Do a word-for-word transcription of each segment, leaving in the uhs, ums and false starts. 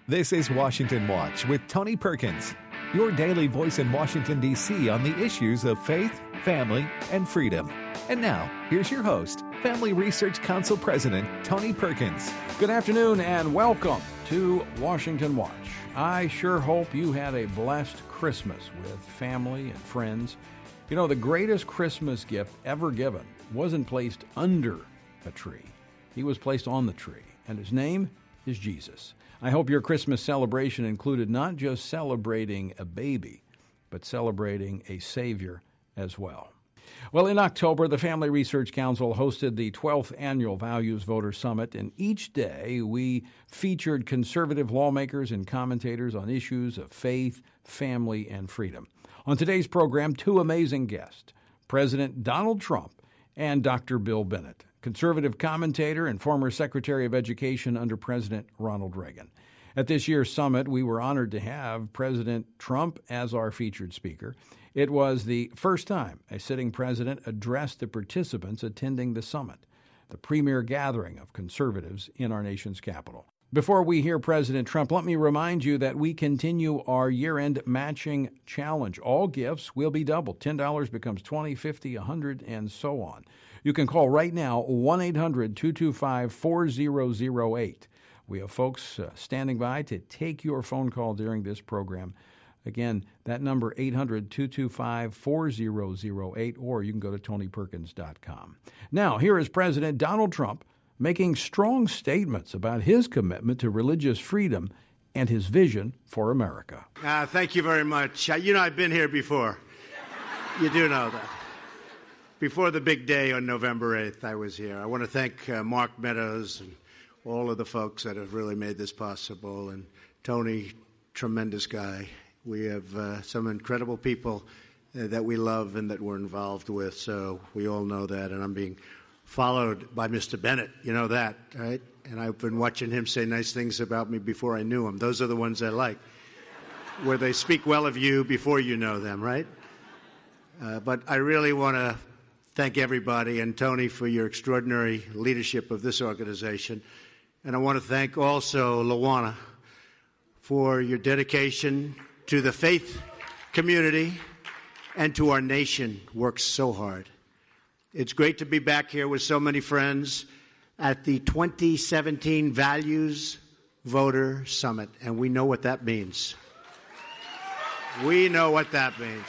This is Washington Watch with Tony Perkins, your daily voice in Washington, D C on the issues of faith, family, and freedom. And now, here's your host, Family Research Council President Tony Perkins. Good afternoon and welcome to Washington Watch. I sure hope you had a blessed Christmas with family and friends. You know, the greatest Christmas gift ever given wasn't placed under a tree. He was placed on the tree, and his name is Jesus. I hope your Christmas celebration included not just celebrating a baby, but celebrating a Savior as well. Well, in October, the Family Research Council hosted the twelfth Annual Values Voter Summit, and each day we featured conservative lawmakers and commentators on issues of faith, family, and freedom. On today's program, two amazing guests, President Donald Trump and Doctor Bill Bennett, conservative commentator and former Secretary of Education under President Ronald Reagan. At this year's summit, we were honored to have President Trump as our featured speaker. It was the first time a sitting president addressed the participants attending the summit, the premier gathering of conservatives in our nation's capital. Before we hear President Trump, let me remind you that we continue our year-end matching challenge. All gifts will be doubled. ten dollars becomes twenty dollars, fifty dollars, one hundred dollars, and so on. You can call right now, one eight hundred two two five four zero zero eight. We have folks uh, standing by to take your phone call during this program. Again, that number, eight hundred two two five four zero zero eight, or you can go to tony perkins dot com. Now, here is President Donald Trump making strong statements about his commitment to religious freedom and his vision for America. Uh, thank you very much. Uh, you know, I've been here before. You do know that. Before the big day on November eighth, I was here. I want to thank uh, Mark Meadows and all of the folks that have really made this possible. And Tony, tremendous guy. We have uh, some incredible people uh, that we love and that we're involved with, so we all know that. And I'm being followed by Mister Bennett. You know that, right? And I've been watching him say nice things about me before I knew him. Those are the ones I like, where they speak well of you before you know them, right? Uh, but I really want to thank everybody and Tony for your extraordinary leadership of this organization. And I want to thank also Lawana for your dedication to the faith community and to our nation. Works so hard. It's great to be back here with so many friends at the twenty seventeen Values Voter Summit, and we know what that means. We know what that means.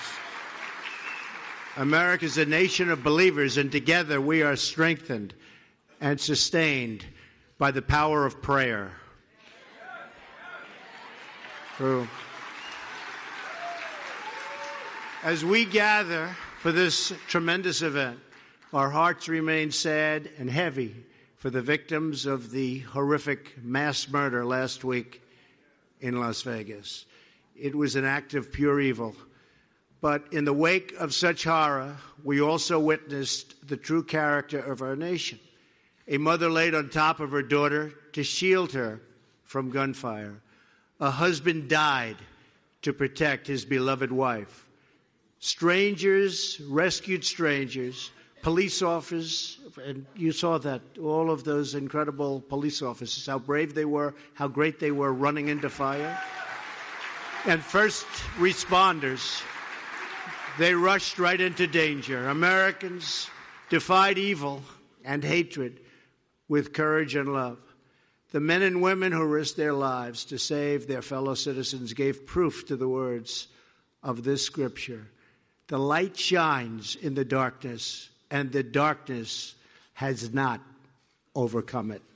America is a nation of believers, and together we are strengthened and sustained by the power of prayer. True. As we gather for this tremendous event, our hearts remain sad and heavy for the victims of the horrific mass murder last week in Las Vegas. It was an act of pure evil. But in the wake of such horror, we also witnessed the true character of our nation. A mother laid on top of her daughter to shield her from gunfire. A husband died to protect his beloved wife. Strangers rescued strangers. Police officers, and you saw that, all of those incredible police officers, how brave they were, how great they were running into fire. And first responders, they rushed right into danger. Americans defied evil and hatred with courage and love. The men and women who risked their lives to save their fellow citizens gave proof to the words of this scripture. The light shines in the darkness, and the darkness has not overcome it.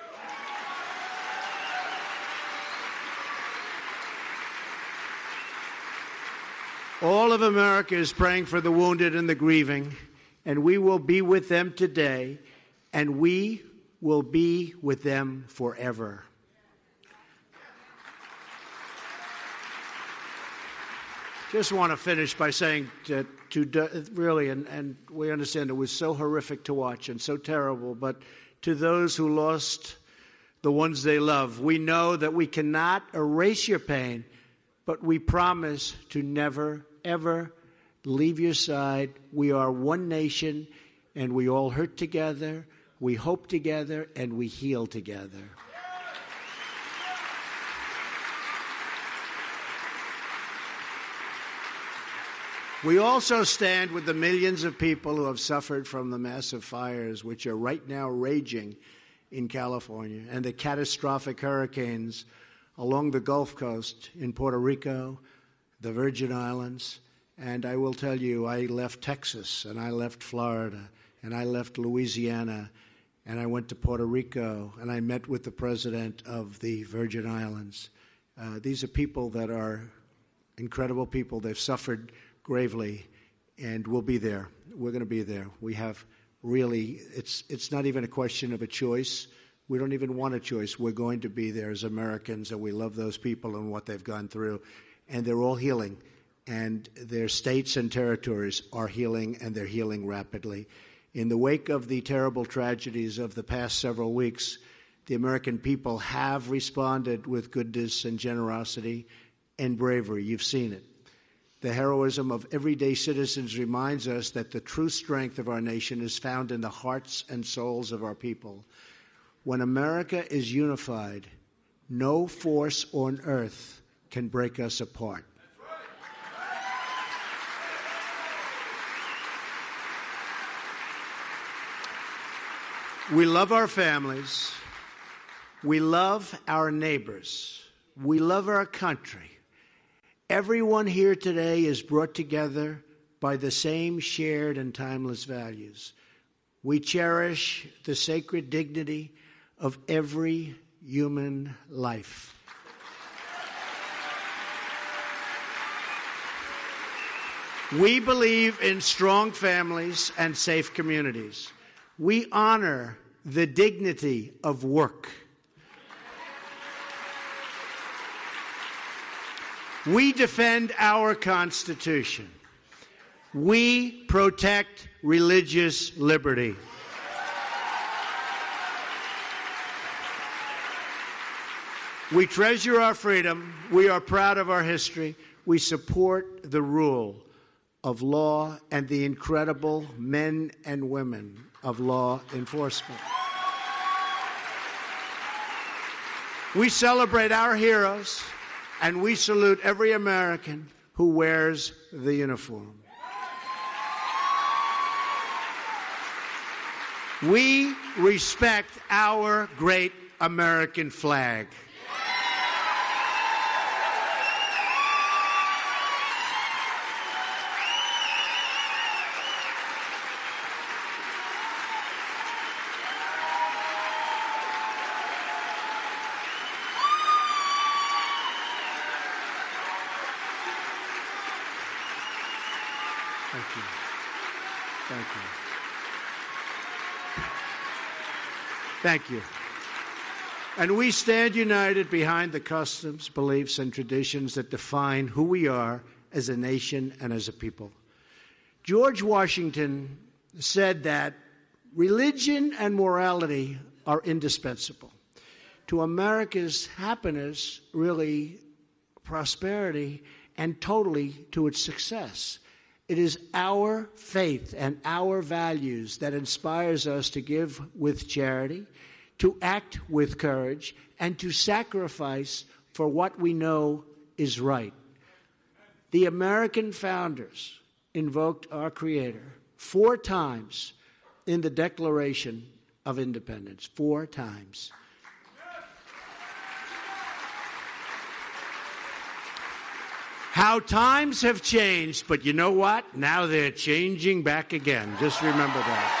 All of America is praying for the wounded and the grieving, and we will be with them today, and we will be with them forever. Just want to finish by saying to, to really, and, and we understand it was so horrific to watch and so terrible, but to those who lost the ones they love, we know that we cannot erase your pain, but we promise to never, ever leave your side. We are one nation, and we all hurt together, we hope together, and we heal together. We also stand with the millions of people who have suffered from the massive fires which are right now raging in California and the catastrophic hurricanes along the Gulf Coast in Puerto Rico, the Virgin Islands. And I will tell you, I left Texas, and I left Florida, and I left Louisiana, and I went to Puerto Rico, and I met with the president of the Virgin Islands. Uh, these are people that are incredible people. They've suffered gravely, and we'll be there. We're going to be there. We have really, it's it's not even a question of a choice. We don't even want a choice. We're going to be there as Americans, and we love those people and what they've gone through. And they're all healing, and their states and territories are healing, and they're healing rapidly. In the wake of the terrible tragedies of the past several weeks, the American people have responded with goodness and generosity and bravery. You've seen it. The heroism of everyday citizens reminds us that the true strength of our nation is found in the hearts and souls of our people. When America is unified, no force on earth can break us apart. We love our families. We love our neighbors. We love our country. Everyone here today is brought together by the same shared and timeless values. We cherish the sacred dignity of every human life. We believe in strong families and safe communities. We honor the dignity of work. We defend our Constitution. We protect religious liberty. We treasure our freedom. We are proud of our history. We support the rule of law and the incredible men and women of law enforcement. We celebrate our heroes, and we salute every American who wears the uniform. We respect our great American flag. Thank you. Thank you. Thank you. And we stand united behind the customs, beliefs, and traditions that define who we are as a nation and as a people. George Washington said that religion and morality are indispensable to America's happiness, really prosperity, and totally to its success. It is our faith and our values that inspires us to give with charity, to act with courage, and to sacrifice for what we know is right. The American founders invoked our Creator four times in the Declaration of Independence. Four times. How times have changed, but you know what? Now they're changing back again. Just remember that.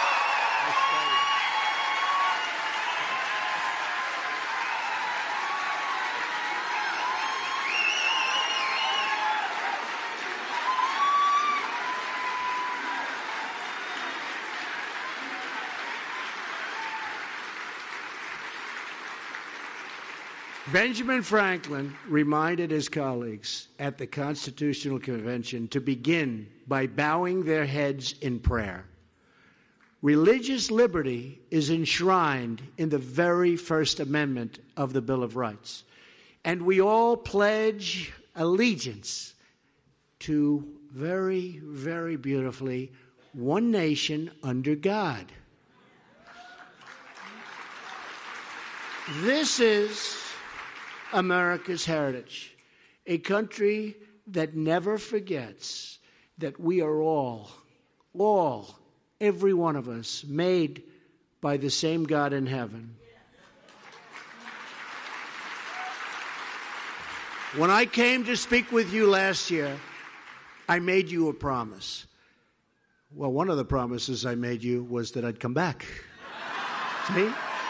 Benjamin Franklin reminded his colleagues at the Constitutional Convention to begin by bowing their heads in prayer. Religious liberty is enshrined in the very First Amendment of the Bill of Rights, and we all pledge allegiance to very, very beautifully, one nation under God. This is America's heritage, a country that never forgets, that we are all, all, every one of us, made by the same God in heaven. When I came to speak with you last year, I made you a promise. Well, one of the promises I made you was that I'd come back. See?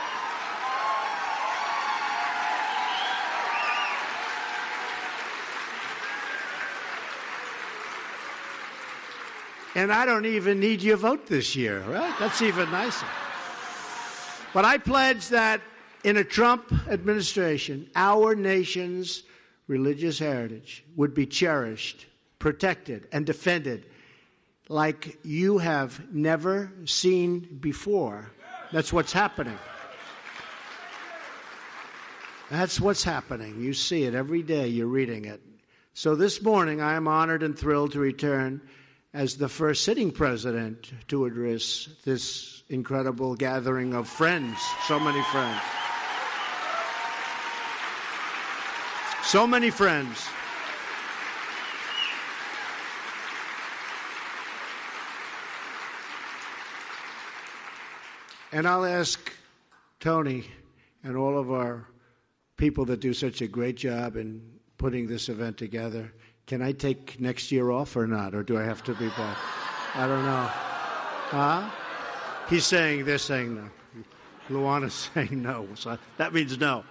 And I don't even need your vote this year, right? That's even nicer. But I pledge that in a Trump administration, our nation's religious heritage would be cherished, protected, and defended like you have never seen before. That's what's happening. That's what's happening. You see it every day. You're reading it. So this morning, I am honored and thrilled to return as the first sitting president to address this incredible gathering of friends, so many friends. So many friends. And I'll ask Tony and all of our people that do such a great job in putting this event together, can I take next year off or not? Or do I have to be back? I don't know. Huh? He's saying, they're saying no. Luana's saying no. So that means no.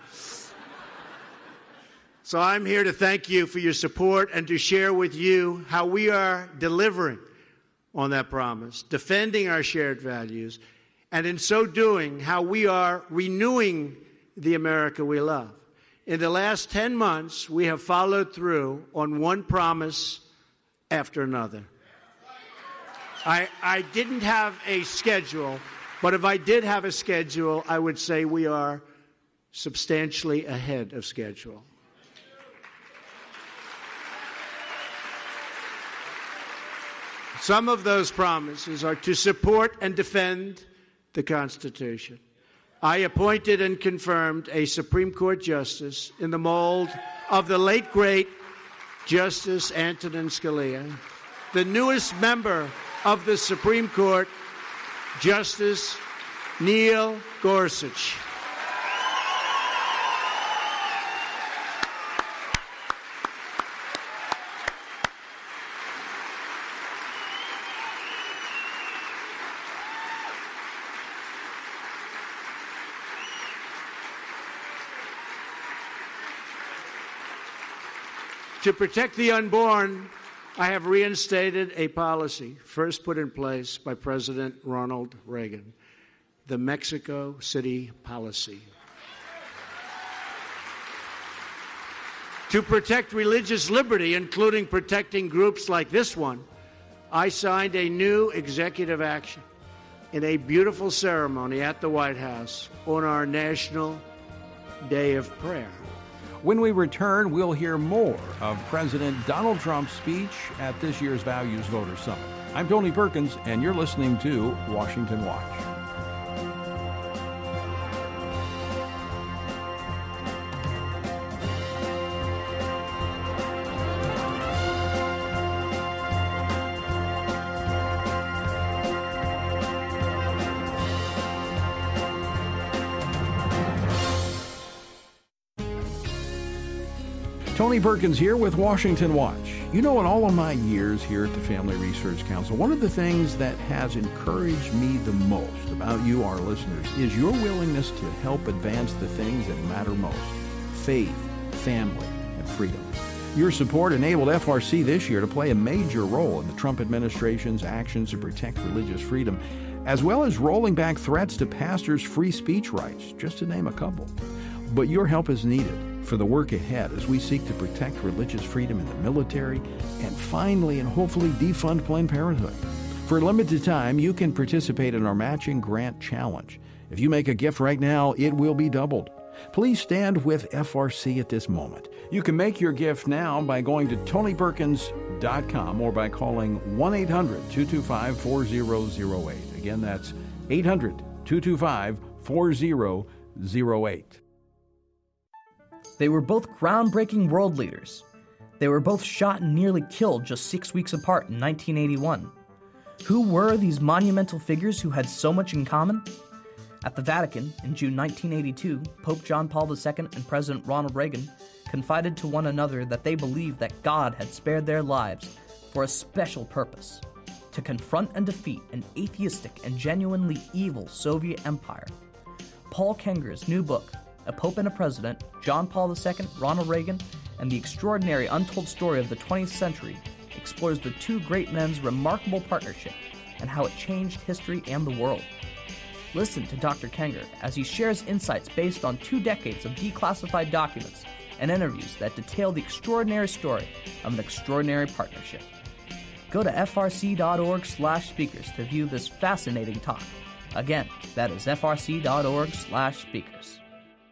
So I'm here to thank you for your support and to share with you how we are delivering on that promise, defending our shared values, and in so doing, how we are renewing the America we love. In the last ten months, we have followed through on one promise after another. I, I didn't have a schedule, but if I did have a schedule, I would say we are substantially ahead of schedule. Some of those promises are to support and defend the Constitution. I appointed and confirmed a Supreme Court justice in the mold of the late, great Justice Antonin Scalia. The newest member of the Supreme Court, Justice Neil Gorsuch. To protect the unborn, I have reinstated a policy first put in place by President Ronald Reagan, the Mexico City policy. To protect religious liberty, including protecting groups like this one, I signed a new executive action in a beautiful ceremony at the White House on our National Day of Prayer. When we return, we'll hear more of President Donald Trump's speech at this year's Values Voter Summit. I'm Tony Perkins, and you're listening to Washington Watch. Tony Perkins here with Washington Watch. You know, in all of my years here at the Family Research Council, one of the things that has encouraged me the most about you, our listeners, is your willingness to help advance the things that matter most: faith, family, and freedom. Your support enabled F R C this year to play a major role in the Trump administration's actions to protect religious freedom, as well as rolling back threats to pastors' free speech rights, just to name a couple. But your help is needed for the work ahead as we seek to protect religious freedom in the military and finally and hopefully defund Planned Parenthood. For a limited time, you can participate in our matching grant challenge. If you make a gift right now, it will be doubled. Please stand with F R C at this moment. You can make your gift now by going to tony perkins dot com or by calling one eight hundred two two five four zero zero eight. Again, that's eight hundred two two five four zero zero eight. They were both groundbreaking world leaders. They were both shot and nearly killed just six weeks apart in nineteen eighty-one. Who were these monumental figures who had so much in common? At the Vatican, in June nineteen eighty-two, Pope John Paul the Second and President Ronald Reagan confided to one another that they believed that God had spared their lives for a special purpose: to confront and defeat an atheistic and genuinely evil Soviet empire. Paul Kenger's new book, A Pope and a President, John Paul the Second, Ronald Reagan, and the Extraordinary Untold Story of the twentieth Century, explores the two great men's remarkable partnership and how it changed history and the world. Listen to Doctor Kenger as he shares insights based on two decades of declassified documents and interviews that detail the extraordinary story of an extraordinary partnership. Go to f r c dot org slash speakers to view this fascinating talk. Again, that is f r c dot org slash speakers.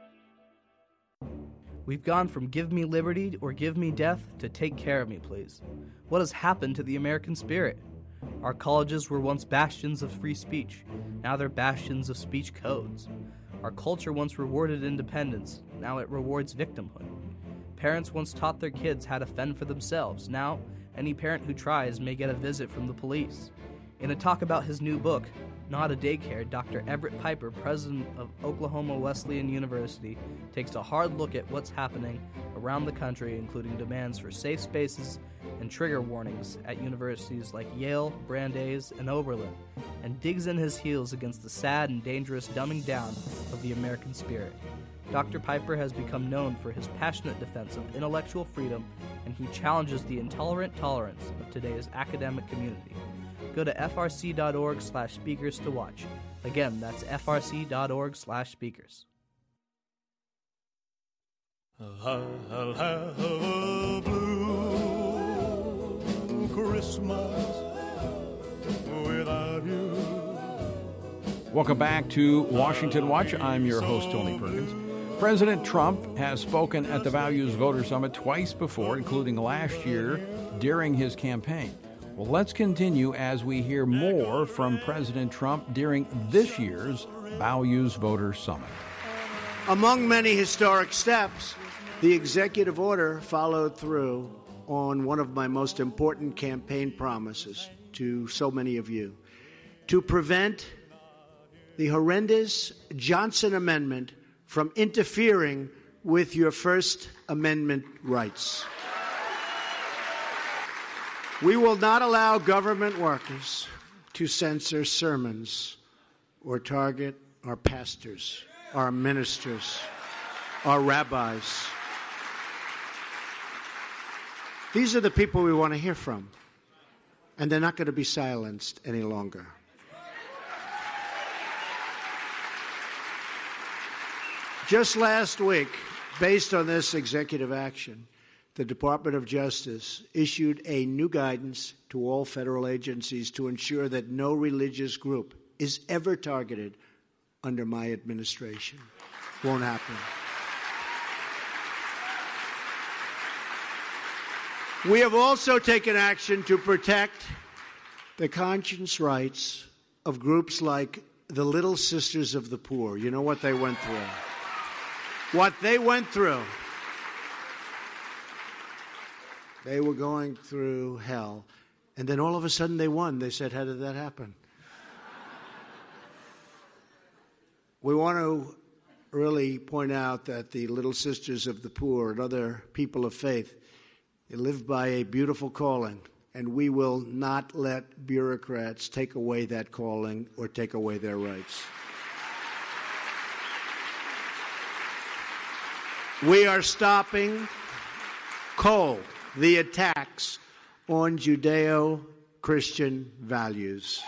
We've gone from give me liberty or give me death to take care of me, please. What has happened to the American spirit? Our colleges were once bastions of free speech. Now they're bastions of speech codes. Our culture once rewarded independence. Now it rewards victimhood. Parents once taught their kids how to fend for themselves. Now, any parent who tries may get a visit from the police. In a talk about his new book, Not a Daycare, Doctor Everett Piper, president of Oklahoma Wesleyan University, takes a hard look at what's happening around the country, including demands for safe spaces and trigger warnings at universities like Yale, Brandeis, and Oberlin, and digs in his heels against the sad and dangerous dumbing down of the American spirit. Doctor Piper has become known for his passionate defense of intellectual freedom, and he challenges the intolerant tolerance of today's academic community. Go to f r c dot org slash speakers to watch. Again, that's f r c dot org slash speakers. I'll have a blue Christmas without you. Welcome back to Washington Watch. I'm your host, Tony Perkins. President Trump has spoken at the Values Voter Summit twice before, including last year during his campaign. Well, let's continue as we hear more from President Trump during this year's Values Voter Summit. Among many historic steps, the executive order followed through on one of my most important campaign promises to so many of you, to prevent the horrendous Johnson Amendment from interfering with your First Amendment rights. We will not allow government workers to censor sermons or target our pastors, our ministers, our rabbis. These are the people we want to hear from, and they're not going to be silenced any longer. Just last week, based on this executive action, the Department of Justice issued a new guidance to all federal agencies to ensure that no religious group is ever targeted under my administration. Won't happen. We have also taken action to protect the conscience rights of groups like the Little Sisters of the Poor. You know what they went through. What they went through. They were going through hell. And then all of a sudden they won. They said, how did that happen? We want to really point out that the Little Sisters of the Poor and other people of faith, they live by a beautiful calling, and we will not let bureaucrats take away that calling or take away their rights. We are stopping cold the attacks on Judeo-Christian values.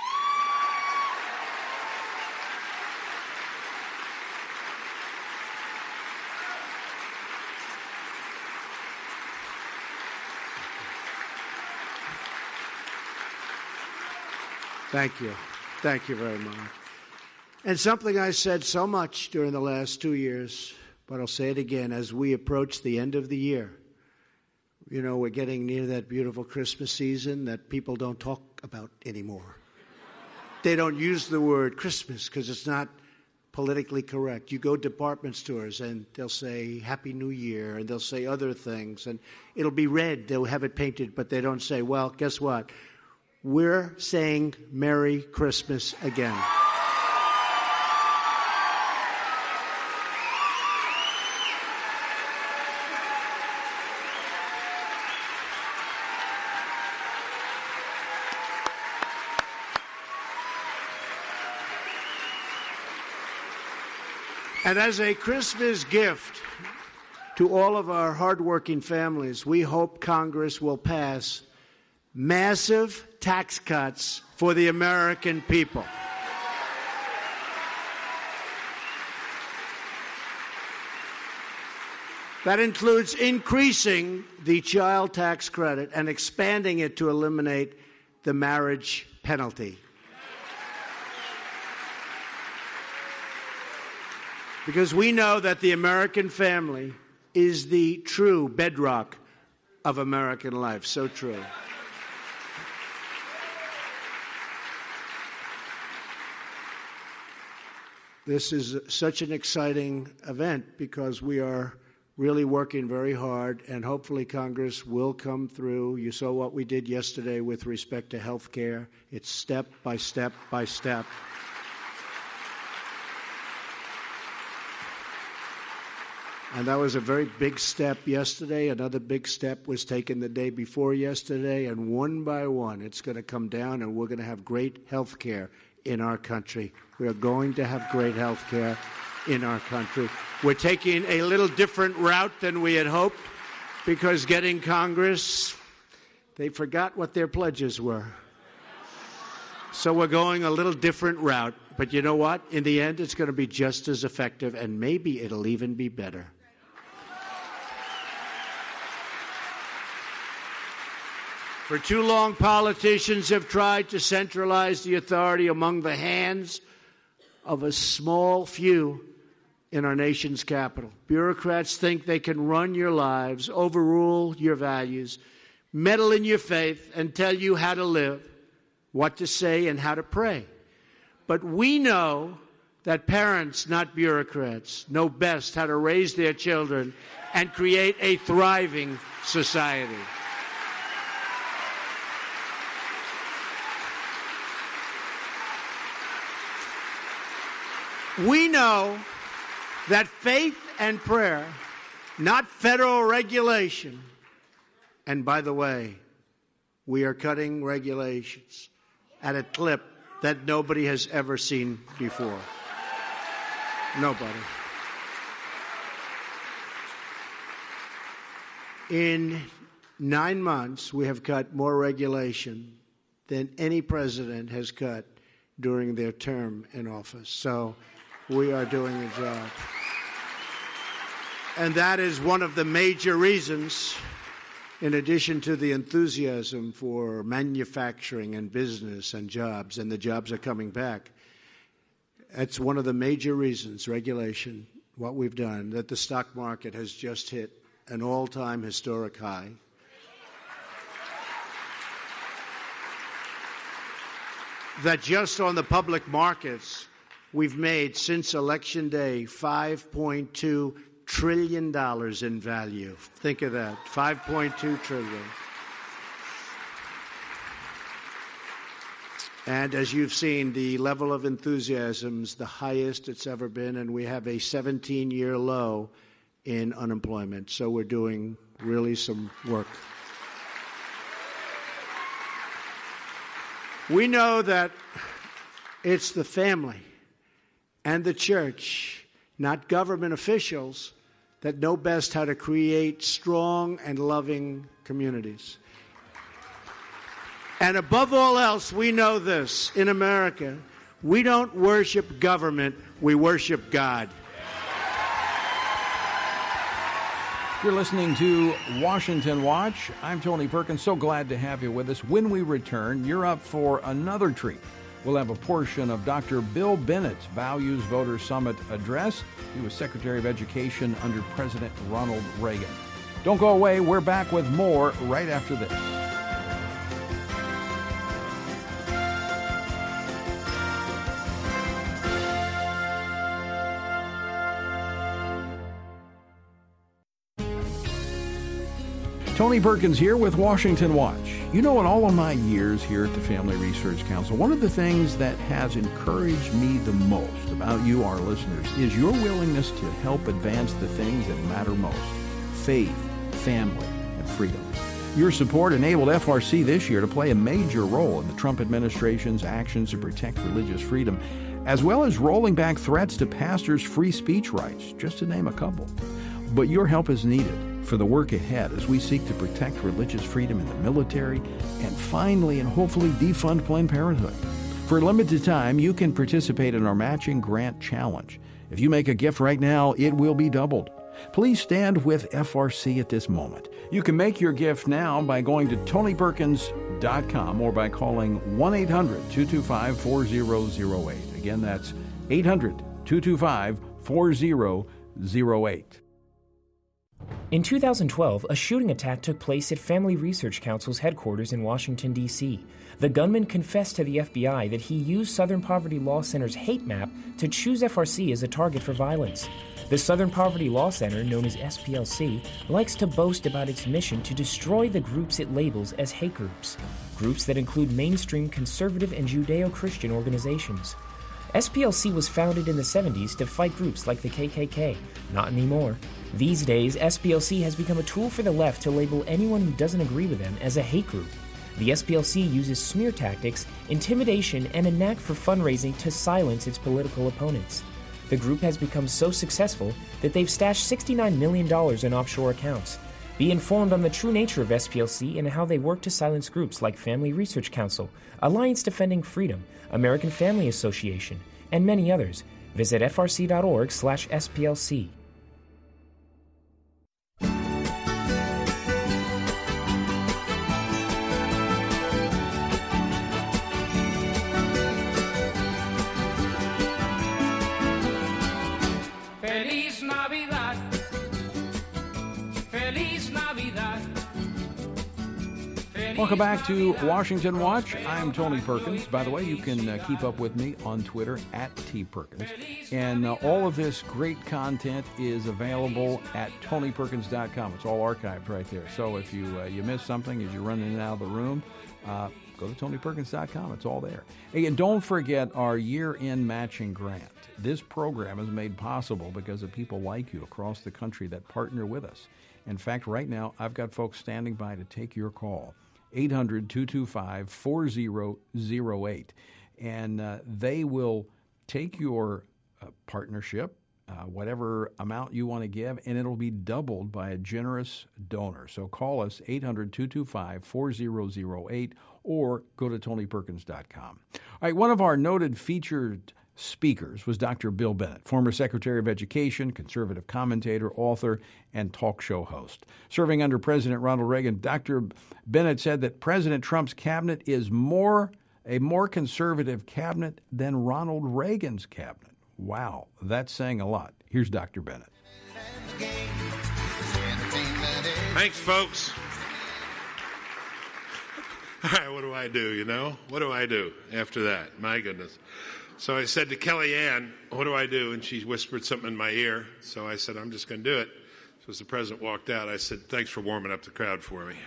Thank you. Thank you very much. And something I said so much during the last two years, but I'll say it again, as we approach the end of the year. You know, we're getting near that beautiful Christmas season that people don't talk about anymore. They don't use the word Christmas because it's not politically correct. You go to department stores and they'll say Happy New Year and they'll say other things and it'll be red. They'll have it painted, but they don't say, well, guess what? We're saying Merry Christmas again. And as a Christmas gift to all of our hardworking families, we hope Congress will pass massive tax cuts for the American people. That includes increasing the child tax credit and expanding it to eliminate the marriage penalty. Because we know that the American family is the true bedrock of American life. So true. This is such an exciting event because we are really working very hard, and hopefully Congress will come through. You saw what we did yesterday with respect to health care. It's step by step by step. And that was a very big step yesterday. Another big step was taken the day before yesterday. And one by one, it's going to come down, and we're going to have great health care in our country. We are going to have great health care in our country. We're taking a little different route than we had hoped because getting Congress, they forgot what their pledges were. So we're going a little different route. But you know what? In the end, it's going to be just as effective, and maybe it'll even be better. For too long, politicians have tried to centralize the authority among the hands of a small few in our nation's capital. Bureaucrats think they can run your lives, overrule your values, meddle in your faith, and tell you how to live, what to say, and how to pray. But we know that parents, not bureaucrats, know best how to raise their children and create a thriving society. We know that faith and prayer, not federal regulation, and by the way, we are cutting regulations at a clip that nobody has ever seen before. Nobody. In nine months, we have cut more regulation than any president has cut during their term in office. So we are doing a job. And that is one of the major reasons, in addition to the enthusiasm for manufacturing and business and jobs, and the jobs are coming back, that's one of the major reasons, regulation, what we've done, that the stock market has just hit an all-time historic high. That just on the public markets, we've made, since Election Day, five point two trillion dollars in value. Think of that, five point two trillion dollars. And as you've seen, the level of enthusiasm's the highest it's ever been, and we have a seventeen-year low in unemployment. So we're doing really some work. We know that it's the family and the church, not government officials, that know best how to create strong and loving communities. And above all else, we know this. In America, we don't worship government, we worship God. You're listening to Washington Watch. I'm Tony Perkins. So glad to have you with us. When we return, you're up for another treat. We'll have a portion of Doctor Bill Bennett's Values Voter Summit address. He was Secretary of Education under President Ronald Reagan. Don't go away. We're back with more right after this. Tony Perkins here with Washington Watch. You know, in all of my years here at the Family Research Council, one of the things that has encouraged me the most about you, our listeners, is your willingness to help advance the things that matter most: faith, family, and freedom. Your support enabled F R C this year to play a major role in the Trump administration's actions to protect religious freedom, as well as rolling back threats to pastors' free speech rights, just to name a couple. But your help is needed for the work ahead as we seek to protect religious freedom in the military and finally and hopefully defund Planned Parenthood. For a limited time, you can participate in our matching grant challenge. If you make a gift right now, it will be doubled. Please stand with F R C at this moment. You can make your gift now by going to tony perkins dot com or by calling one eight hundred two two five four zero zero eight. Again, that's eight hundred two two five four zero zero eight. In two thousand twelve, a shooting attack took place at Family Research Council's headquarters in Washington, D C The gunman confessed to the F B I that he used Southern Poverty Law Center's hate map to choose F R C as a target for violence. The Southern Poverty Law Center, known as S P L C, likes to boast about its mission to destroy the groups it labels as hate groups, groups that include mainstream conservative and Judeo-Christian organizations. S P L C was founded in the seventies to fight groups like the K K K. Not anymore. These days, S P L C has become a tool for the left to label anyone who doesn't agree with them as a hate group. The S P L C uses smear tactics, intimidation, and a knack for fundraising to silence its political opponents. The group has become so successful that they've stashed sixty-nine million dollars in offshore accounts. Be informed on the true nature of S P L C and how they work to silence groups like Family Research Council, Alliance Defending Freedom, American Family Association, and many others. Visit f r c dot org slash S P L C. Feliz Navidad. Feliz Navidad. Welcome back to Washington Watch. I'm Tony Perkins. By the way, you can uh, keep up with me on Twitter at T Perkins. And uh, all of this great content is available at tony perkins dot com. It's all archived right there. So if you uh, you miss something as you run in and out of the room, uh, go to tony perkins dot com. It's all there. Hey, and don't forget our year-end matching grant. This program is made possible because of people like you across the country that partner with us. In fact, right now, I've got folks standing by to take your call. eight hundred two two five four zero zero eight. And uh, they will take your uh, partnership, uh, whatever amount you want to give, and it'll be doubled by a generous donor. So call us, eight hundred two two five four zero zero eight, or go to tony perkins dot com. All right, one of our noted featured speakers was Doctor Bill Bennett, former Secretary of Education, conservative commentator, author, and talk show host. Serving under President Ronald Reagan, Doctor Bennett said that President Trump's cabinet is more a more conservative cabinet than Ronald Reagan's cabinet. Wow, that's saying a lot. Here's Doctor Bennett. Thanks, folks. All right, what do I do, you know? What do I do after that? My goodness. So I said to Kellyanne, what do I do? And she whispered something in my ear. So I said, I'm just going to do it. So as the president walked out, I said, thanks for warming up the crowd for me.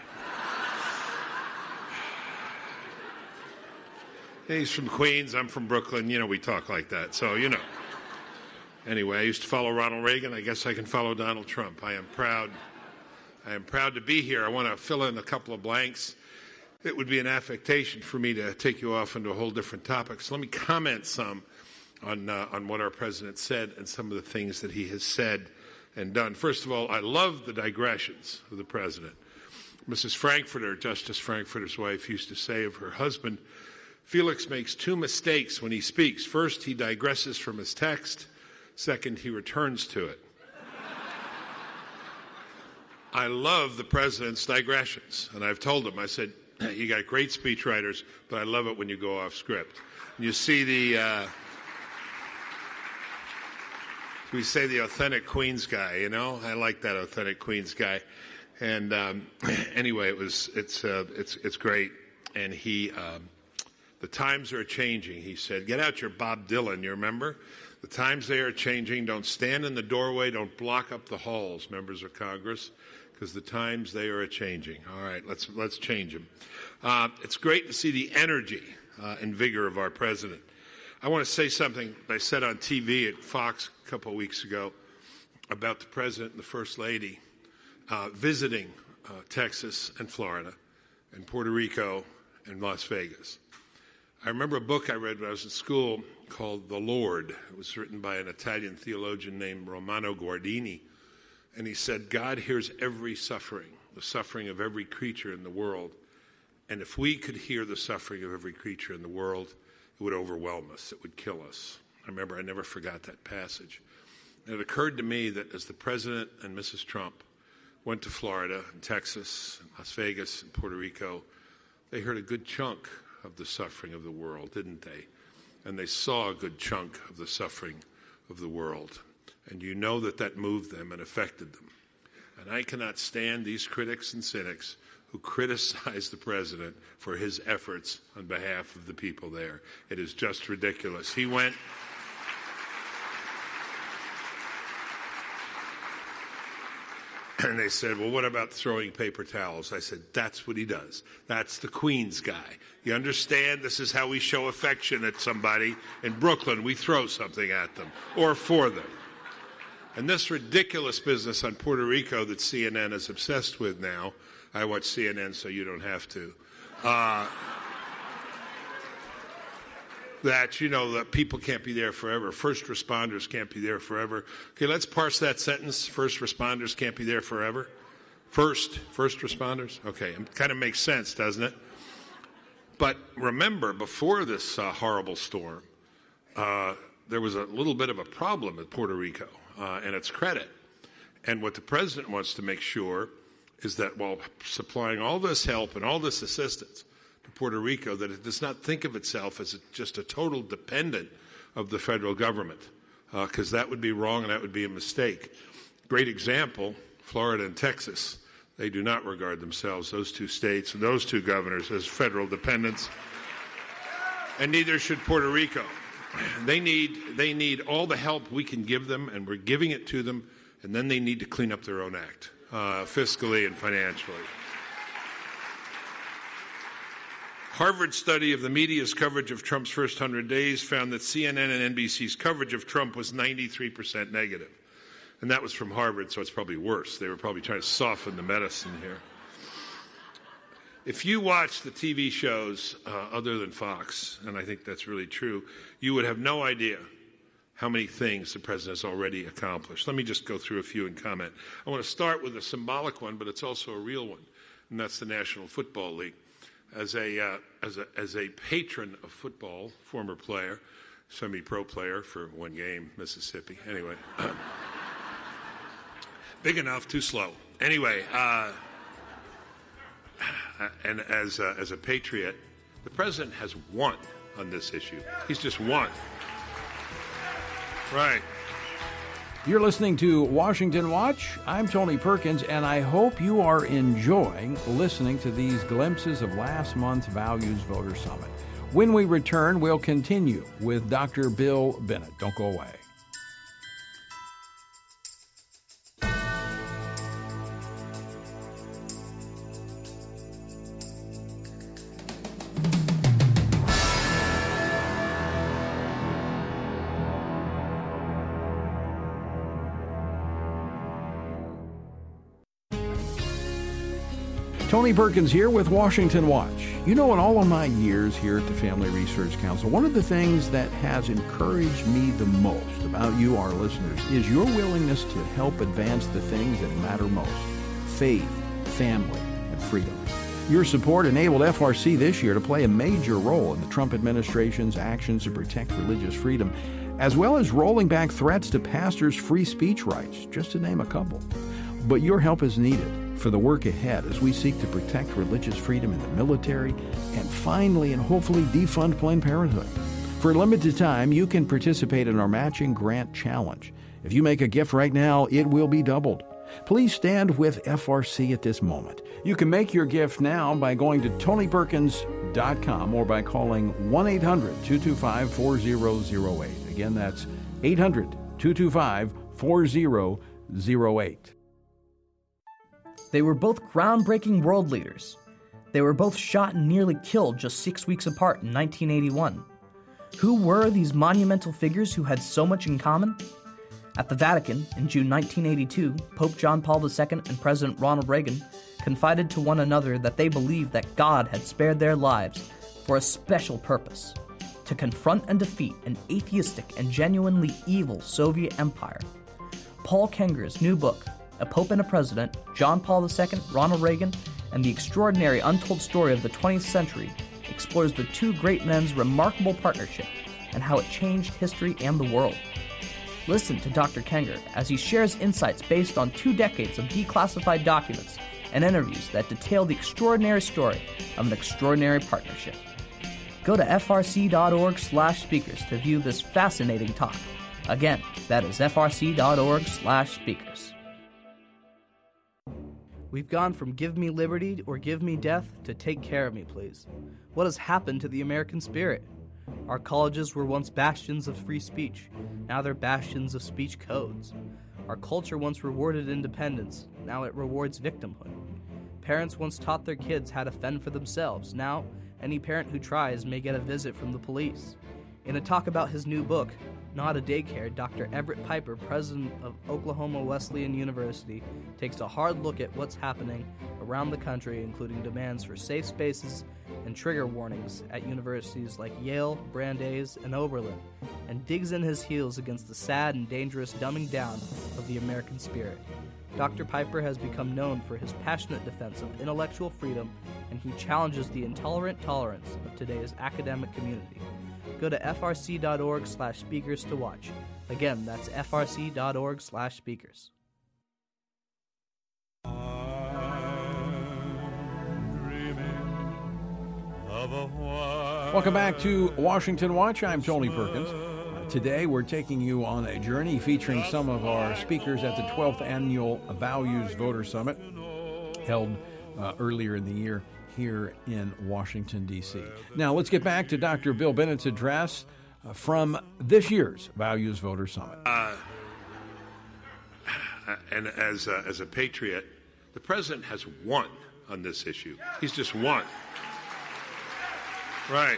He's from Queens. I'm from Brooklyn. You know, we talk like that. So, you know. Anyway, I used to follow Ronald Reagan. I guess I can follow Donald Trump. I am proud. I am proud to be here. I want to fill in a couple of blanks. It would be an affectation for me to take you off into a whole different topic. So let me comment some on uh, on what our president said and some of the things that he has said and done. First of all, I love the digressions of the president. Missus Frankfurter, Justice Frankfurter's wife, used to say of her husband, Felix makes two mistakes when he speaks. First, he digresses from his text. Second, he returns to it. I love the president's digressions. And I've told him, I said, you got great speechwriters, but I love it when you go off script. And you see the, uh, we say the authentic Queens guy, you know? I like that authentic Queens guy. And um, anyway, it was, it's, uh, it's, it's great. And he, um, the times are changing. He said, get out your Bob Dylan, you remember? The times they are changing. Don't stand in the doorway. Don't block up the halls, members of Congress, because the times they are changing. All right, let's let's change them. Uh, it's great to see the energy uh, and vigor of our president. I want to say something I said on T V at Fox a couple of weeks ago about the president and the first lady uh, visiting uh, Texas and Florida and Puerto Rico and Las Vegas. I remember a book I read when I was in school called The Lord. It was written by an Italian theologian named Romano Guardini. And he said, God hears every suffering, the suffering of every creature in the world. And if we could hear the suffering of every creature in the world, it would overwhelm us. It would kill us. I remember I never forgot that passage. And it occurred to me that as the president and Missus Trump went to Florida and Texas, and Las Vegas and Puerto Rico, they heard a good chunk of the suffering of the world, didn't they? And they saw a good chunk of the suffering of the world. And you know that that moved them and affected them. And I cannot stand these critics and cynics who criticize the president for his efforts on behalf of the people there. It is just ridiculous. He went... And they said, well, what about throwing paper towels? I said, that's what he does. That's the Queens guy. You understand? This is how we show affection at somebody. In Brooklyn, we throw something at them or for them. And this ridiculous business on Puerto Rico that C N N is obsessed with now, I watch C N N so you don't have to, uh, that, you know, that people can't be there forever. First responders can't be there forever. Okay, let's parse that sentence. First responders can't be there forever. First, first responders? Okay, it kind of makes sense, doesn't it? But remember, before this uh, horrible storm, uh, there was a little bit of a problem at Puerto Rico uh, and its credit. And what the president wants to make sure is that while supplying all this help and all this assistance to Puerto Rico, that it does not think of itself as a, just a total dependent of the federal government, because uh, that would be wrong and that would be a mistake. Great example, Florida and Texas. They do not regard themselves, those two states and those two governors, as federal dependents, and neither should Puerto Rico. They need, they need all the help we can give them, and we're giving it to them, and then they need to clean up their own act, uh, fiscally and financially. Harvard study of the media's coverage of Trump's first one hundred days found that C N N and N B C's coverage of Trump was ninety-three percent negative. And that was from Harvard, so it's probably worse. They were probably trying to soften the medicine here. If you watch the T V shows uh, other than Fox, and I think that's really true, you would have no idea how many things the president has already accomplished. Let me just go through a few and comment. I want to start with a symbolic one, but it's also a real one, and that's the National Football League. As a, uh, as a as a patron of football, former player, semi-pro player for one game, Mississippi. Anyway, big enough, too slow. Anyway, uh, and as uh, as a patriot, the president has won on this issue. He's just won. Right. You're listening to Washington Watch. I'm Tony Perkins, and I hope you are enjoying listening to these glimpses of last month's Values Voter Summit. When we return, we'll continue with Doctor Bill Bennett. Don't go away. Tony Perkins here with Washington Watch. You know, in all of my years here at the Family Research Council, one of the things that has encouraged me the most about you, our listeners, is your willingness to help advance the things that matter most: faith, family, and freedom. Your support enabled F R C this year to play a major role in the Trump administration's actions to protect religious freedom, as well as rolling back threats to pastors' free speech rights, just to name a couple. But your help is needed for the work ahead as we seek to protect religious freedom in the military and finally and hopefully defund Planned Parenthood. For a limited time, you can participate in our matching grant challenge. If you make a gift right now, it will be doubled. Please stand with F R C at this moment. You can make your gift now by going to tony perkins dot com or by calling one eight hundred two two five four zero zero eight. Again, that's eight hundred, two two five, four zero zero eight. They were both groundbreaking world leaders. They were both shot and nearly killed just six weeks apart in nineteen eighty-one. Who were these monumental figures who had so much in common? At the Vatican, in June nineteen eighty-two, Pope John Paul the Second and President Ronald Reagan confided to one another that they believed that God had spared their lives for a special purpose: to confront and defeat an atheistic and genuinely evil Soviet empire. Paul Kenger's new book, A Pope and a President, John Paul the Second, Ronald Reagan, and the Extraordinary Untold Story of the twentieth Century, explores the two great men's remarkable partnership and how it changed history and the world. Listen to Doctor Kenger as he shares insights based on two decades of declassified documents and interviews that detail the extraordinary story of an extraordinary partnership. Go to f r c dot org slash speakers to view this fascinating talk. Again, that is f r c dot org slash speakers. We've gone from give me liberty or give me death to take care of me, please. What has happened to the American spirit? Our colleges were once bastions of free speech. Now they're bastions of speech codes. Our culture once rewarded independence. Now it rewards victimhood. Parents once taught their kids how to fend for themselves. Now, any parent who tries may get a visit from the police. In a talk about his new book, Not a Daycare, Doctor Everett Piper, president of Oklahoma Wesleyan University, takes a hard look at what's happening around the country, including demands for safe spaces and trigger warnings at universities like Yale, Brandeis, and Oberlin, and digs in his heels against the sad and dangerous dumbing down of the American spirit. Doctor Piper has become known for his passionate defense of intellectual freedom, and he challenges the intolerant tolerance of today's academic community. Go to f r c dot org slash speakers to watch. Again, that's f r c dot org slash speakers. Welcome back to Washington Watch. I'm Tony Perkins. Uh, today we're taking you on a journey featuring some of our speakers at the twelfth Annual Values Voter Summit held uh, earlier in the year here in Washington, D C Now, let's get back to Doctor Bill Bennett's address uh, from this year's Values Voter Summit. Uh, and as a, as a patriot, the president has won on this issue. He's just won. Right.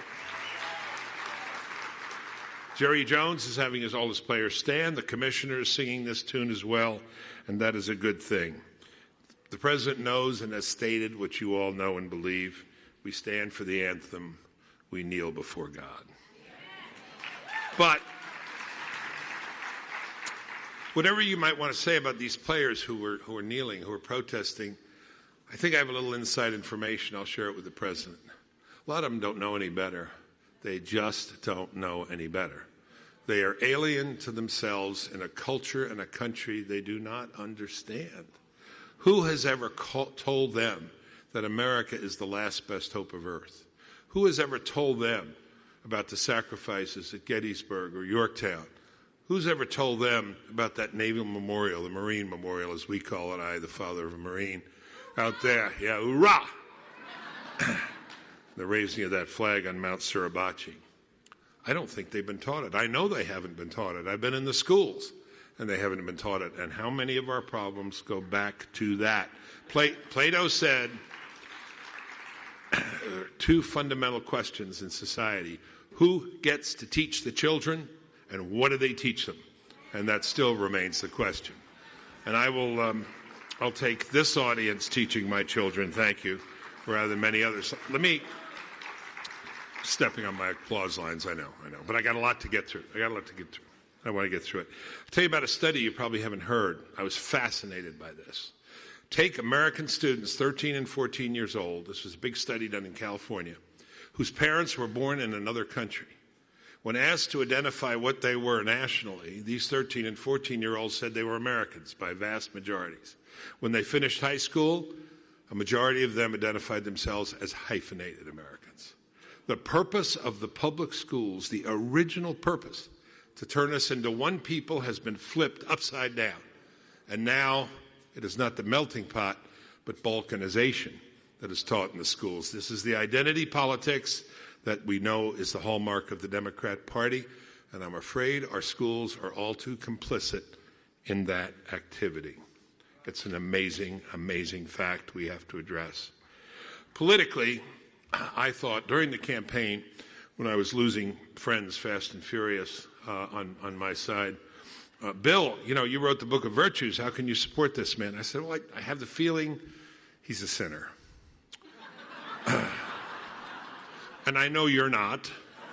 Jerry Jones is having his oldest players stand. The commissioner is singing this tune as well, and that is a good thing. The president knows and has stated what you all know and believe. We stand for the anthem. We kneel before God. But whatever you might want to say about these players who were who are kneeling, who are protesting, I think I have a little inside information. I'll share it with the president. A lot of them don't know any better. They just don't know any better. They are alien to themselves in a culture and a country they do not understand. Who has ever call, told them that America is the last best hope of earth? Who has ever told them about the sacrifices at Gettysburg or Yorktown? Who's ever told them about that Naval Memorial, the Marine Memorial, as we call it, I, the father of a Marine, out there? Yeah, hoorah! The raising of that flag on Mount Suribachi. I don't think they've been taught it. I know they haven't been taught it. I've been in the schools, and they haven't been taught it. And how many of our problems go back to that? Plato said two fundamental questions in society. Who gets to teach the children, and what do they teach them? And that still remains the question. And I will, um, I'll take this audience teaching my children, thank you, rather than many others. Let me, stepping on my applause lines, I know, I know, but I got a lot to get through. I got a lot to get through. I want to get through it. I'll tell you about a study you probably haven't heard. I was fascinated by this. Take American students, thirteen and fourteen years old. This was a big study done in California, whose parents were born in another country. When asked to identify what they were nationally, these thirteen and fourteen-year-olds said they were Americans by vast majorities. When they finished high school, a majority of them identified themselves as hyphenated Americans. The purpose of the public schools, the original purpose, to turn us into one people has been flipped upside down. And now it is not the melting pot, but balkanization that is taught in the schools. This is the identity politics that we know is the hallmark of the Democrat Party, And I'm afraid our schools are all too complicit in that activity. It's an amazing, amazing fact we have to address. Politically, I thought during the campaign, when I was losing friends fast and furious uh, on, on my side, uh, Bill, you know, you wrote the Book of Virtues. How can you support this man? I said, well, I, I have the feeling he's a sinner. And I know you're not.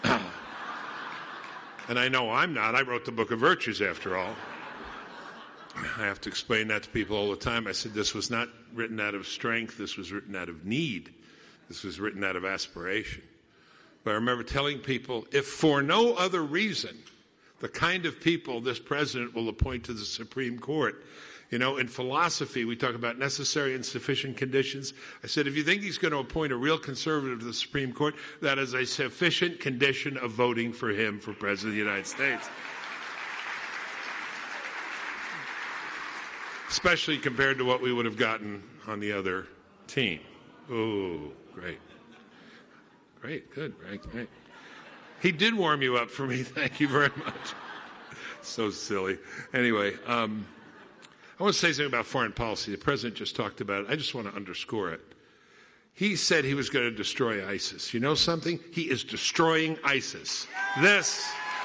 And I know I'm not. I wrote the Book of Virtues, after all. I have to explain that to people all the time. I said this was not written out of strength. This was written out of need. This was written out of aspiration. But I remember telling people, if for no other reason, the kind of people this president will appoint to the Supreme Court. You know, in philosophy, we talk about necessary and sufficient conditions. I said, if you think he's going to appoint a real conservative to the Supreme Court, that is a sufficient condition of voting for him for President of the United States. Especially compared to what we would have gotten on the other team. Oh, great. Great, good, right, great. He did warm you up for me. Thank you very much. So silly. Anyway, um, I want to say something about foreign policy. The president just talked about it. I just want to underscore it. He said he was going to destroy ISIS. You know something? He is destroying ISIS. This,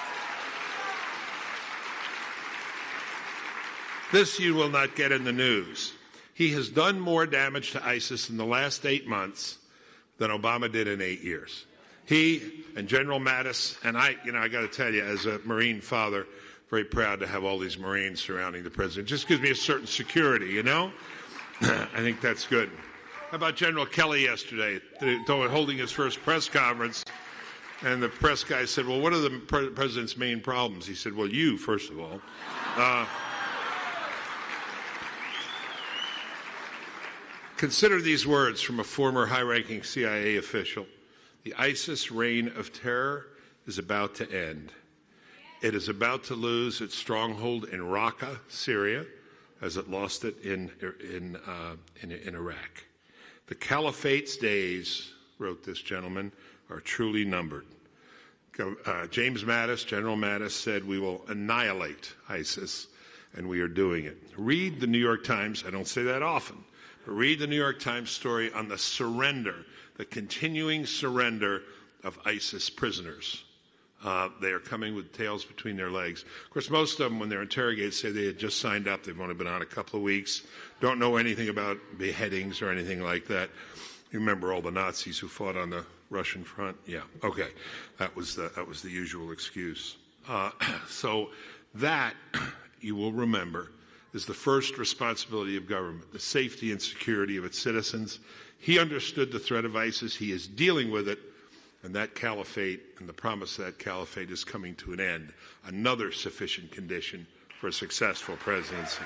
this you will not get in the news. He has done more damage to ISIS in the last eight months than Obama did in eight years. He and General Mattis, and I, you know, I got to tell you, as a Marine father, very proud to have all these Marines surrounding the president. Just gives me a certain security, you know? I think that's good. How about General Kelly yesterday, holding his first press conference, and the press guy said, well, what are the pre- president's main problems? He said, well, you, first of all. Uh, consider these words from a former high-ranking C I A official. The ISIS reign of terror is about to end. It is about to lose its stronghold in Raqqa, Syria, as it lost it in, in, uh, in, in Iraq. The caliphate's days, wrote this gentleman, are truly numbered. Uh, James Mattis, General Mattis, said we will annihilate ISIS, and we are doing it. Read the New York Times. I don't say that often, but read the New York Times story on the surrender, the continuing surrender of ISIS prisoners. Uh, they are coming with tails between their legs. Of course, most of them, when they're interrogated, say they had just signed up. They've only been on a couple of weeks, don't know anything about beheadings or anything like that. You remember all the Nazis who fought on the Russian front? Yeah, okay. That was the, that was the usual excuse. Uh, so that, you will remember, is the first responsibility of government, the safety and security of its citizens. He understood the threat of ISIS. He is dealing with it. And that caliphate and the promise of that caliphate is coming to an end. Another sufficient condition for a successful presidency.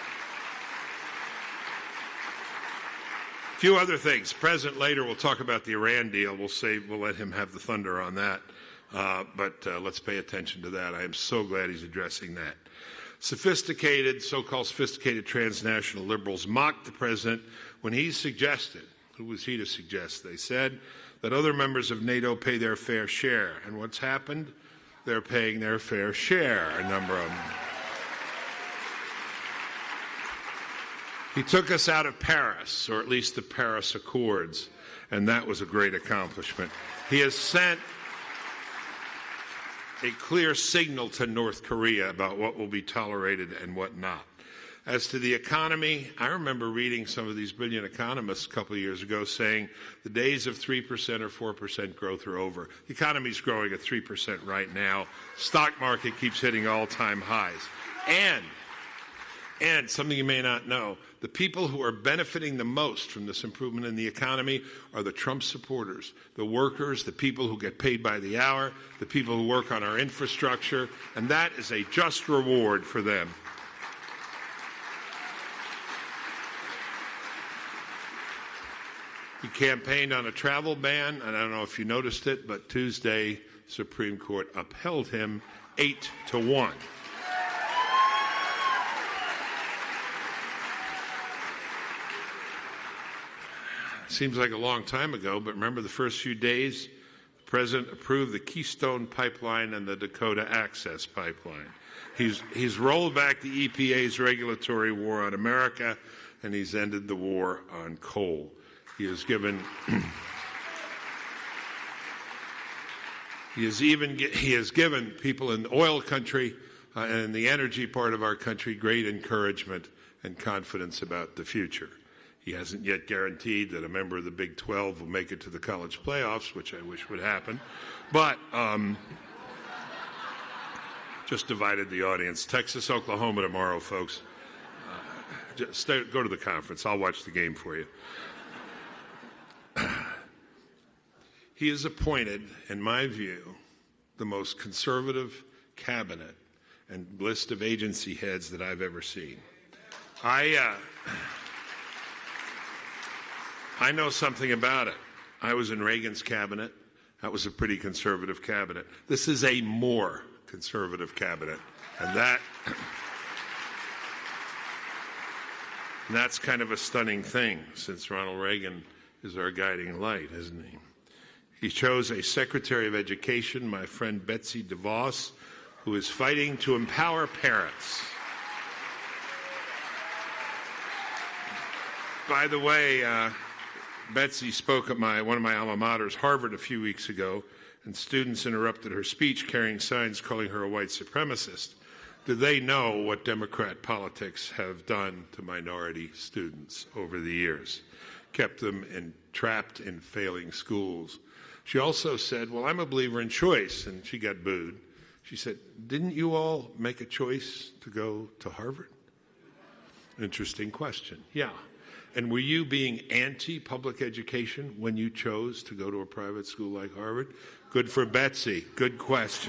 A few other things. President later will talk about the Iran deal. We'll say we'll let him have the thunder on that. Uh, but uh, let's pay attention to that. I am so glad he's addressing that. Sophisticated, so-called sophisticated transnational liberals mocked the president when he suggested, who was he to suggest? They said that other members of NATO pay their fair share. And what's happened? They're paying their fair share, a number of them. He took us out of Paris, or at least the Paris Accords, and that was a great accomplishment. He has sent a clear signal to North Korea about what will be tolerated and what not. As to the economy, I remember reading some of these brilliant economists a couple of years ago saying the days of three percent or four percent growth are over. The economy is growing at three percent right now. Stock market keeps hitting all-time highs. And, and something you may not know, the people who are benefiting the most from this improvement in the economy are the Trump supporters, the workers, the people who get paid by the hour, the people who work on our infrastructure, and that is a just reward for them. He campaigned on a travel ban, and I don't know if you noticed it, but Tuesday, Supreme Court upheld him eight to one. Seems like a long time ago, but remember the first few days, the President approved the Keystone Pipeline and the Dakota Access Pipeline. He's, he's rolled back the E P A's regulatory war on America, and he's ended the war on coal. He has given... he has even he has given people in the oil country uh, and in the energy part of our country great encouragement and confidence about the future. He hasn't yet guaranteed that a member of the Big twelve will make it to the college playoffs, which I wish would happen. But um, just divided the audience. Texas, Oklahoma tomorrow, folks. Uh, just stay, go to the conference. I'll watch the game for you. He has appointed, in my view, the most conservative cabinet and list of agency heads that I've ever seen. I... Uh, I know something about it. I was in Reagan's cabinet. That was a pretty conservative cabinet. This is a more conservative cabinet. And that and that's kind of a stunning thing, since Ronald Reagan is our guiding light, isn't he? He chose a Secretary of Education, my friend Betsy DeVos, who is fighting to empower parents. By the way, uh, Betsy spoke at my, one of my alma maters, Harvard, a few weeks ago, and students interrupted her speech carrying signs calling her a white supremacist. Do they know what Democrat politics have done to minority students over the years? Kept them entrapped in failing schools. She also said, well, I'm a believer in choice, and she got booed. She said, didn't you all make a choice to go to Harvard? Interesting question. Yeah. And were you being anti-public education when you chose to go to a private school like Harvard? Good for Betsy. Good question.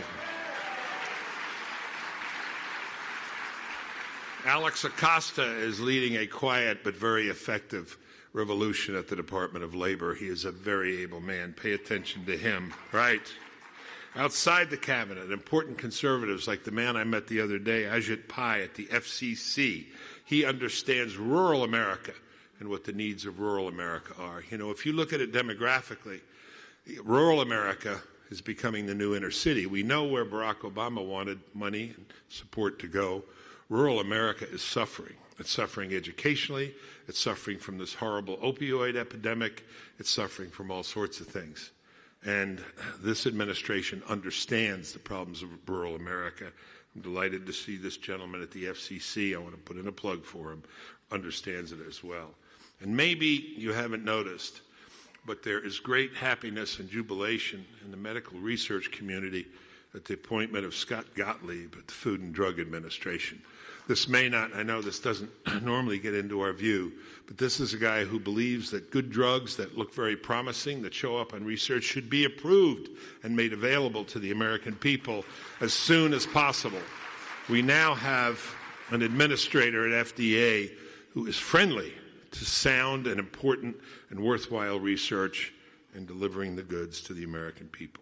Alex Acosta is leading a quiet but very effective revolution at the Department of Labor. He is a very able man. Pay attention to him. Right. Outside the cabinet, important conservatives like the man I met the other day, Ajit Pai at the F C C. He understands rural America and what the needs of rural America are. You know, if you look at it demographically, rural America is becoming the new inner city. We know where Barack Obama wanted money and support to go. Rural America is suffering. It's suffering educationally. It's suffering from this horrible opioid epidemic. It's suffering from all sorts of things. And this administration understands the problems of rural America. I'm delighted to see this gentleman at the F C C, I want to put in a plug for him, understands it as well. And maybe you haven't noticed, but there is great happiness and jubilation in the medical research community at the appointment of Scott Gottlieb at the Food and Drug Administration. This may not, I know this doesn't normally get into our view, but this is a guy who believes that good drugs that look very promising, that show up on research, should be approved and made available to the American people as soon as possible. We now have an administrator at F D A who is friendly to sound and important and worthwhile research and delivering the goods to the American people.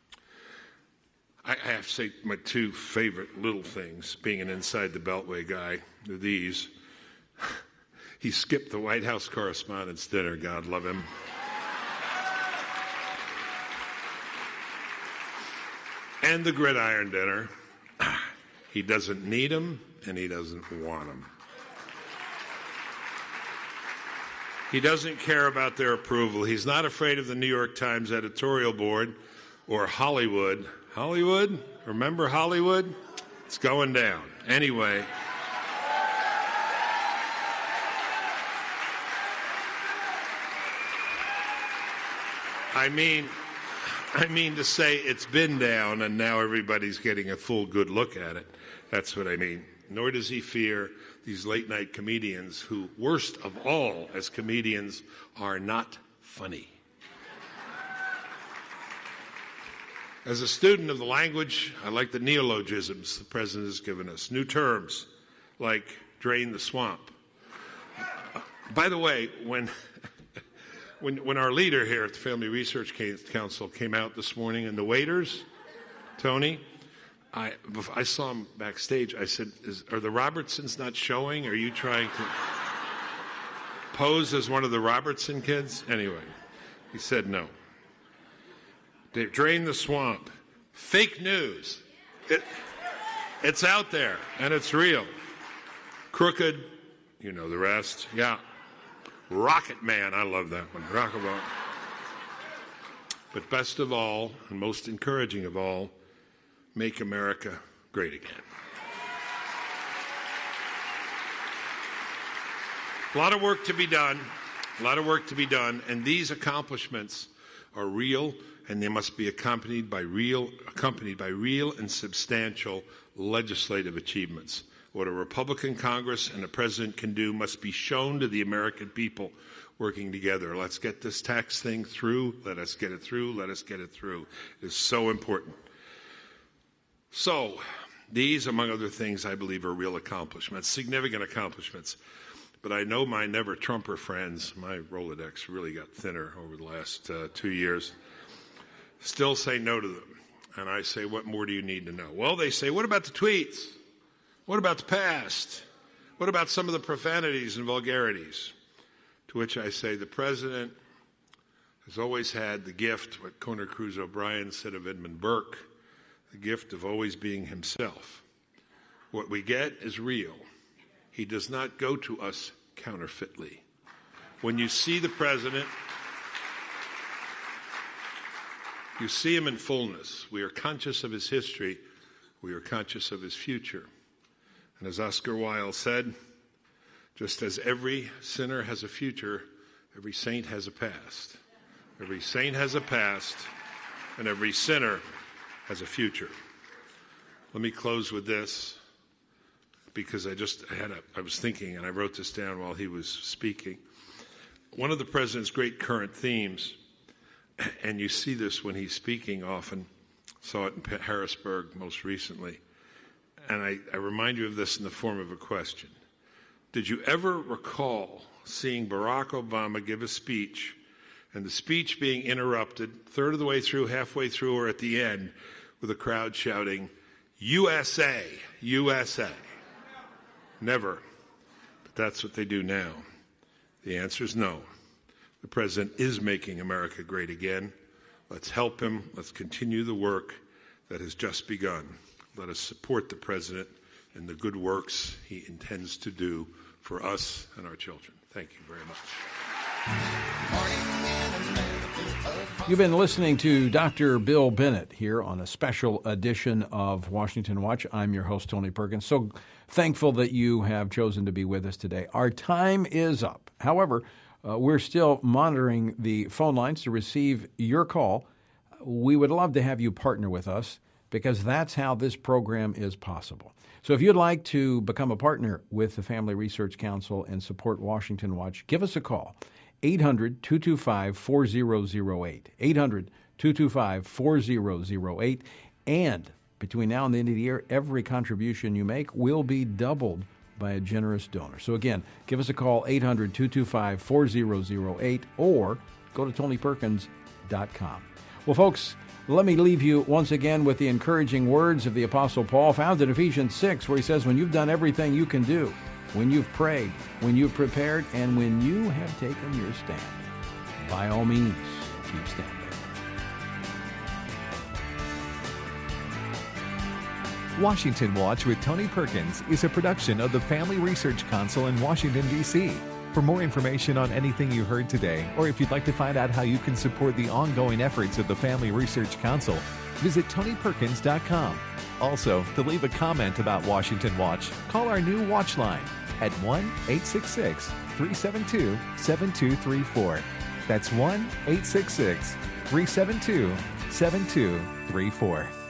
I have to say my two favorite little things, being an inside the Beltway guy, are these. He skipped the White House Correspondents' Dinner, God love him. And the Gridiron Dinner. He doesn't need them, and he doesn't want them. He doesn't care about their approval. He's not afraid of the New York Times editorial board or Hollywood. Hollywood? Remember Hollywood? It's going down. Anyway. I mean, I mean to say it's been down and now everybody's getting a full good look at it. That's what I mean. Nor does he fear these late-night comedians who, worst of all as comedians, are not funny. As a student of the language, I like the neologisms the president has given us. New terms like drain the swamp. Uh, by the way, when, when, when our leader here at the Family Research Council came out this morning and the waiters, Tony, I, I saw him backstage. I said, is, are the Robertsons not showing? Are you trying to pose as one of the Robertson kids? Anyway, he said no. They've drained the swamp. Fake news. It, it's out there, and it's real. Crooked, you know the rest. Yeah. Rocket Man, I love that one. Rocket Man. But best of all, and most encouraging of all, make America great again. A lot of work to be done, a lot of work to be done, and these accomplishments are real, and they must be accompanied by real, accompanied by real and substantial legislative achievements. What a Republican Congress and a president can do must be shown to the American people working together. Let's get this tax thing through. Let us get it through. Let us get it through. It is so important. So, these, among other things, I believe are real accomplishments, significant accomplishments. But I know my never-Trumper friends, my Rolodex really got thinner over the last uh, two years, still say no to them. And I say, what more do you need to know? Well, they say, what about the tweets? What about the past? What about some of the profanities and vulgarities? To which I say, the president has always had the gift, what Conor Cruz O'Brien said of Edmund Burke, the gift of always being himself. What we get is real. He does not go to us counterfeitly. When you see the president, you see him in fullness. We are conscious of his history. We are conscious of his future. And as Oscar Wilde said, just as every sinner has a future, every saint has a past. Every saint has a past, and every sinner has a future. Let me close with this, because I just I had a, I was thinking, and I wrote this down while he was speaking. One of the president's great current themes, and you see this when he's speaking often, saw it in Harrisburg most recently, and I, I remind you of this in the form of a question. Did you ever recall seeing Barack Obama give a speech, and the speech being interrupted, third of the way through, halfway through, or at the end, with a crowd shouting, U S A, U S A? Never. But that's what they do now. The answer is no. The president is making America great again. Let's help him. Let's continue the work that has just begun. Let us support the president in the good works he intends to do for us and our children. Thank you very much. You've been listening to Doctor Bill Bennett here on a special edition of Washington Watch. I'm your host, Tony Perkins. So thankful that you have chosen to be with us today. Our time is up. However, uh, we're still monitoring the phone lines to receive your call. We would love to have you partner with us, because that's how this program is possible. So if you'd like to become a partner with the Family Research Council and support Washington Watch, give us a call. eight hundred, two two five, four zero zero eight. eight hundred, two two five, four zero zero eight. And between now and the end of the year, every contribution you make will be doubled by a generous donor. So again, give us a call, eight hundred, two two five, four zero zero eight, or go to tony perkins dot com. Well, folks, let me leave you once again with the encouraging words of the Apostle Paul found in Ephesians six, where he says, when you've done everything you can do, when you've prayed, when you've prepared, and when you have taken your stand, by all means, keep standing. Washington Watch with Tony Perkins is a production of the Family Research Council in Washington, D C For more information on anything you heard today, or if you'd like to find out how you can support the ongoing efforts of the Family Research Council, visit tony perkins dot com. Also, to leave a comment about Washington Watch, call our new Watch line at one eight six six, three seven two, seven two three four. That's one eight six six, three seven two, seven two three four.